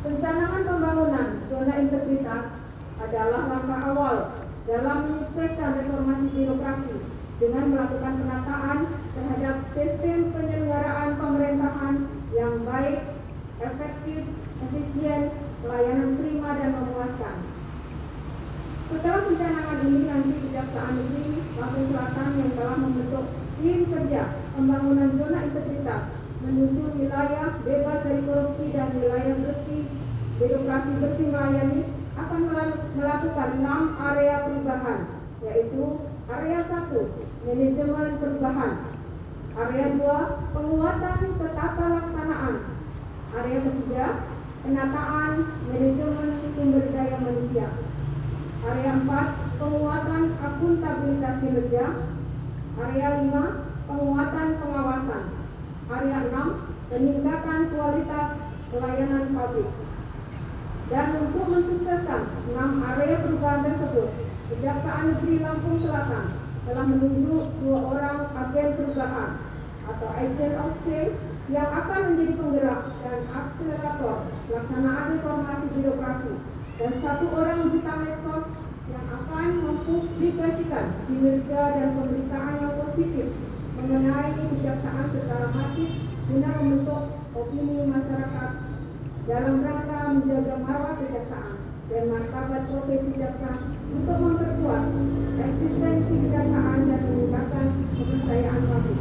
Pencanangan pembangunan zona integritas adalah langkah awal dalam menyukseskan reformasi birokrasi dengan melakukan penataan terhadap sistem penyelenggaraan pemerintahan yang baik, efektif, efisien, pelayanan prima dan memuaskan. Setelah pencanangan ini, nanti Kejaksaan Negeri Lampung Selatan yang telah membentuk tim kerja pembangunan zona integritas menuju wilayah bebas dari korupsi dan wilayah bersih birokrasi bersih melayani akan melakukan 6 area perubahan, yaitu area 1 manajemen perubahan, area 2 penguatan ketata laksanaan, area ketiga penataan manajemen sumber daya manusia, area 4 penguatan akuntabilitas kinerja, area 5 penguatan pengawasan, area 6 peningkatan kualitas pelayanan publik. Dan untuk mensukseskan 6 area perubahan tersebut, Kejaksaan Negeri Lampung Selatan telah menunjuk 2 orang agen perubahan atau agent of change yang akan menjadi penggerak dan akselerator pelaksanaan reformasi birokrasi, dan 1 orang duta medsos yang akan mempublikasikan kinerja dan pemberitaan yang positif mengenai kejaksaan secara masif guna membentuk opini masyarakat dalam rangka menjaga marwah kejaksaan dan martabat profesi jaksa untuk memperkuat eksistensi kejaksaan dan meningkatkan kepercayaan publik.